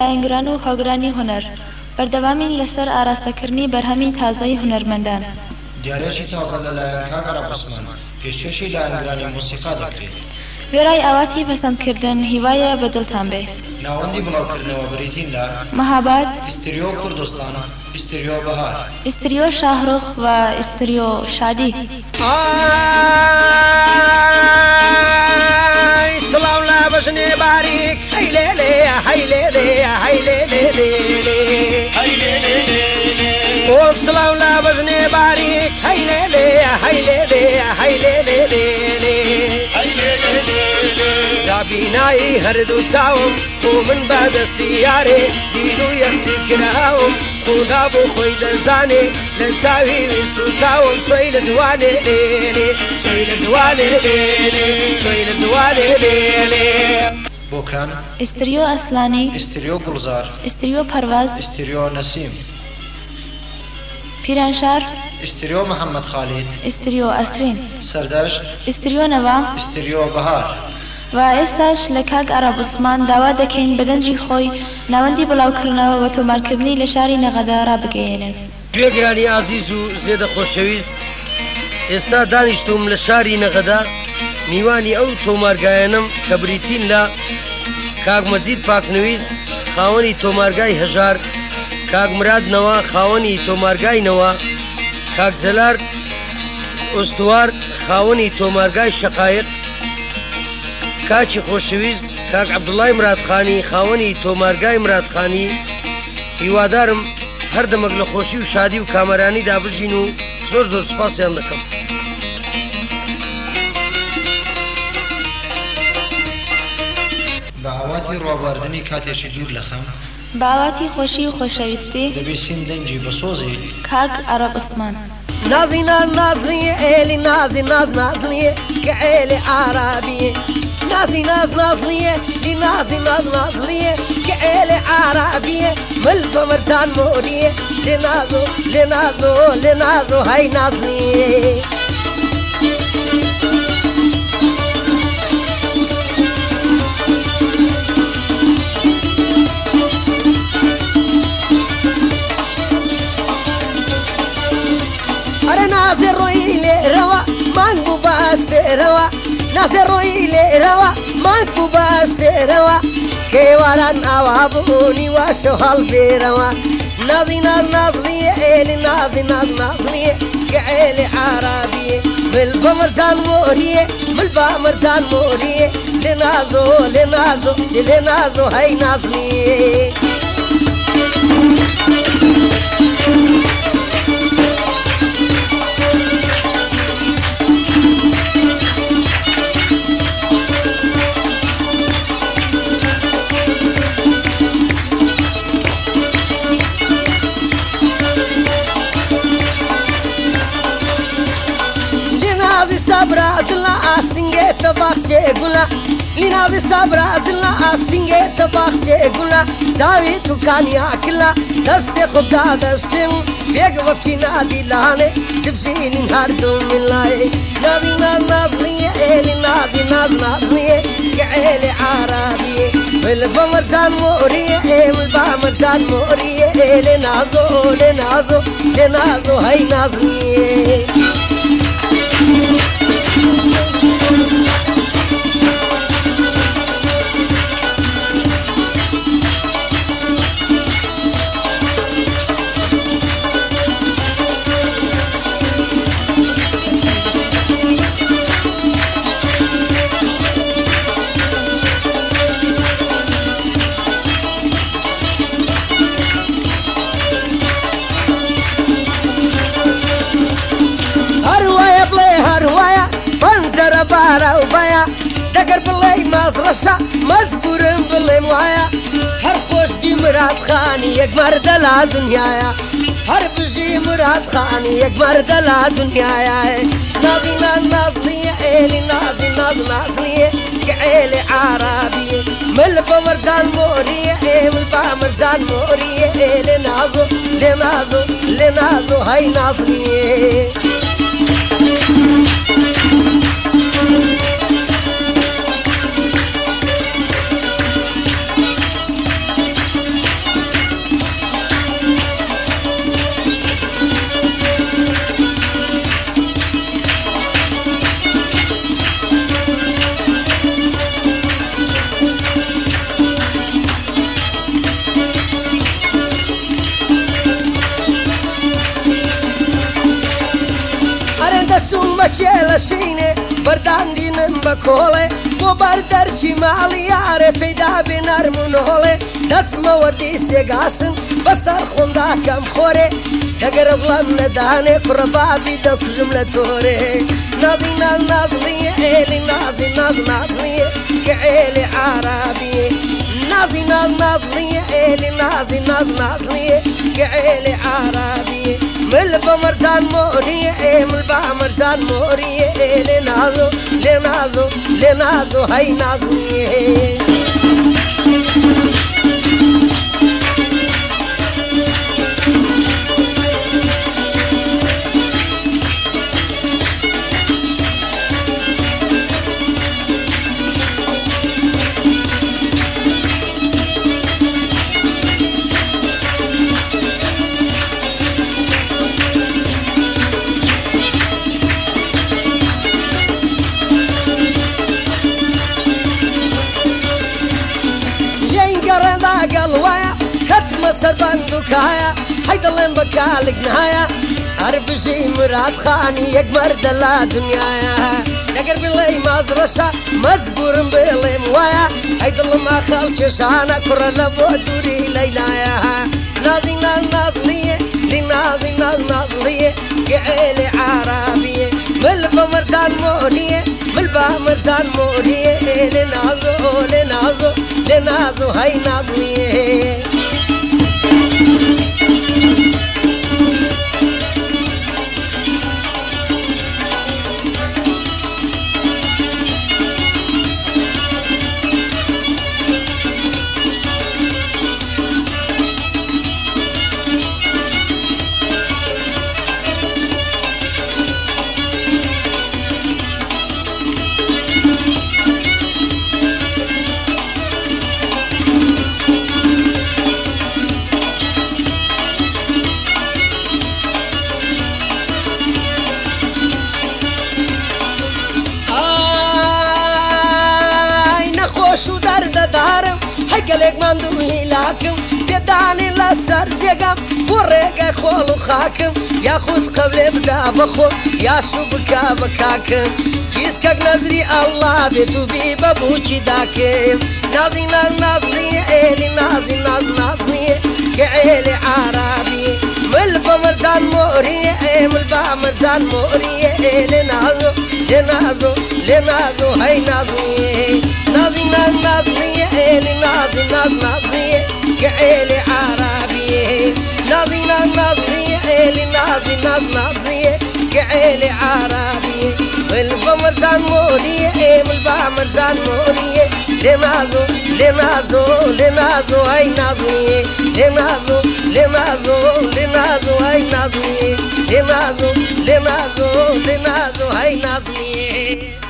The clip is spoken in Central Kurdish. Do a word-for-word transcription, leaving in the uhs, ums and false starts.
لایەنگران و هۆگرانی هونەر بەردەوامین لەسەر ئاراستەکردنی بەرهەمی تازەی هونەرمەندان. دیارێکی تازە لەلایەن کاک عەرەبعوسمان پێشکەشی لایەنگرانی موسیقا دەکرێت. وێرای ئاواتی پەسەندکردن هیوایە بەدڵتان بێ. ناوەندی بڵاوکردنەوە بریتیندا مەهاباد، ئیستریۆ کوردستان، ئیستریۆ بەهار، ئیستریۆ شاهڕوخ و ئیستریۆ شادی. سلام لا بزني باريك هيلي لي هيلي لي هيلي لي هيلي لي سلام لا بزني باريك هيلي لي هيلي لي هيلي لي جابيناي هردو تساوم ومن بعد استياري دينو يخسي كراهم خدا بو خوي دزاني للتاوي وسوتاوم سويل جواني ليلي سويل جواني ليلي سويل جواني ليلي بوكان ئیستریۆ ئەسلانی، ئیستریۆ گوڵزار، ئیستریۆ پەرواز، ئیستریۆ نەسیم، پیرانشار، ئیستریۆ محەممەد خالید، ئیستریۆ ئەسرین، سەردەشت، ئیستریۆ نەوا، ئیستریۆ بەهار. و ئێستاش لە کاک عەرەبعوسمان داوا دەکەین بەدەنجی خۆی ناوەندی بڵاوکردنەوە و تۆمارکردنی لە شاری نەغەدا ڕابگەیەنن. گوێگرانی عزیز و زێدە خۆشەویست، ئێستا دانیشتوم لە شاری نەغەدا میوانی ئەو تۆمارگایەنم کە بریتین لە کاک مەجید پاکنویس خاوەنی تۆمارگای هەژار، کاک مرادنەوە خاوەنی تۆمارگاینەوە، کاک زەلار ئۆستوار خاوەنی تۆمارگای شەقایق، کاچی خۆشەویست کاک عەبدوڵای مرادخانی خاوەنی تۆمارگای مرادخانی. هیوادارم هەر دەمەک لە خۆشی و شادی و کامەرانی دابژین و زۆر زۆر سوپاسیان دەکەم. بە ئاواتی ڕابواردنی کاتێکی دوور لە خەم باواتی خۆشی و خۆشەویستی دەبێسین دەنجی بە سۆزی کاک عەرەبعوسمان. نازي ناز نازلية إلي نازي ناز نازلية كعيلي عربية نازي ناز نازلية لي نازي ناز نازلية كعيلي عربية ملبا مرزان مورية لنازو لنازو لنازو هاي نازلية نازي رويلي روا مانكو باست روا نازي رويلي روا مانكو باست روا كيوالان أوابوني واشو هالبي روا نازي ناز نازلية إلي نازي ناز نازلية كعيلي عربية ملبا مرزان مورية ملبا مرزان مورية لنازو لنازو لنازو هاي نازلية صبرات لا أسنجت بخشة قلا لنازي صبرات لا أسنجت بخشة قلا ساوي تكان يأكلا دست خدا دستم بيج وفتي نادي لانه تفسين نهار دوم ملاي نازي ناز نازلية إلي نازي ناز نازلية كعيلي عربية بالبمرزان مورية بالبمرزان مورية إلي نازو لنازو لنازو هاي نازلية بارا وبايا دقر بالله مازرشا مزبورن بالله معايا هر خوش بي مراد خاني يك مرد لا دنيايا هر بجي مراد خاني يك مرد لا دنيايا نازي ناز نازلية إلي نازي ناز نازلية كعيلي عربية ملبا مرزان مورية ملبا مرزان مورية إلي نازو لنازو لنازو هاي نازلية بچه لشینه برداندینم بکوله بو بردرچی مالی یاره پیدا به نرمونوله دست موردی سگاسن بسر خونده کم خوره دگر اغلام ندانه کربابی دا کجم لطوره نازی ناز نازلیه ایلی نازی ناز نازلیه که ایلی عربیه نازی ناز نازلیه ایلی نازی ناز نازلیه که ایلی عربیه مل بمرزان موریه ای مل بمرزان موریه ایلی نازو لنازو لنازو های نازلیه قلوايا كتم سربندوكايا حيدلن بكالك نهايا عربجي مراد خاني يكبر دلا دنيايا نقر بالله مازرشا مزبور بالله موايا حيدل ما خالش شانا كرة لبو دوري ليلايا نازي ناز نازلية لنازي ناز نازلية كعيلي عربية ملبا مرزان مورية ملبا مرزان مورية لنازو لنازو لنازو هاي نازلية قلق من دوی لاکم بیدانی لسر جگم برگ خول خاکم یا خود قبل بدا بخو یا شو بکا بکاکم چیز کک نظری الله به تو بی ببوچی داکم نازی ناز نازلیه ایلی نازی ناز نازلیه که ایلی عربیه مل بمرزان موریه ای مل بمرزان موریه ایلی نازو لنازو لنازو های نازلیه نازی ناز نازلیه ایلی نازی ناز نازلیه که ایلی عربیه نازی ناز نازلیه ایلی نازی ناز نازلیه که ایلی عربیه مل بمرزان موریه ای مل بمرزان موریه لنازو لنازو لنازو های نازلیه لنازو لنازو لنازو های نازلیه لنازو لنازو لنازو های نازلیه